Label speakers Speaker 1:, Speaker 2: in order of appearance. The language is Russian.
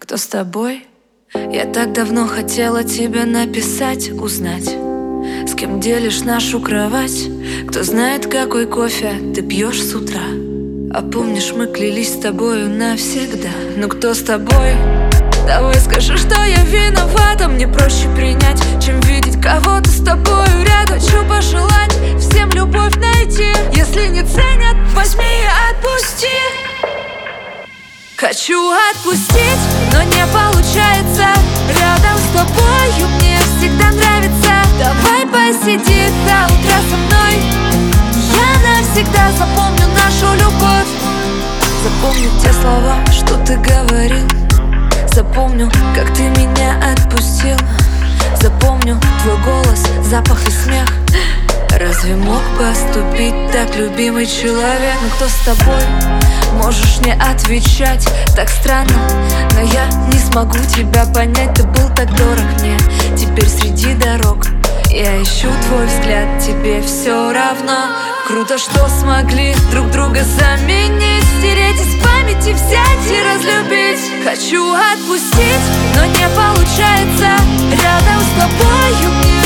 Speaker 1: Кто с тобой? Я так давно хотела тебе написать, узнать, с кем делишь нашу кровать. Кто знает, какой кофе ты пьешь с утра. А помнишь, мы клялись с тобою навсегда. Ну кто с тобой? Давай скажи, что я виновата. Мне проще принять, чем видеть кого-то с тобою рядом. Хочу пожелать всем любовь найти. Если не ценят, возьми и отпусти. Хочу отпустить, но не получается. Рядом с тобою мне всегда нравится. Давай посиди до утра со мной. Я навсегда запомню нашу любовь. Запомню те слова, что ты говорил. Запомню, как ты меня отпустил. Запомню твой голос, запах и смех. Разве мог поступить так любимый человек? Ну кто с тобой? Можешь не отвечать, так странно. Но я не смогу тебя понять. Ты был так дорог мне. Теперь среди дорог я ищу твой взгляд. Тебе все равно. Круто, что смогли друг друга заменить. Стереть из памяти, взять и разлюбить. Хочу отпустить, но не получается. Рядом с тобою мне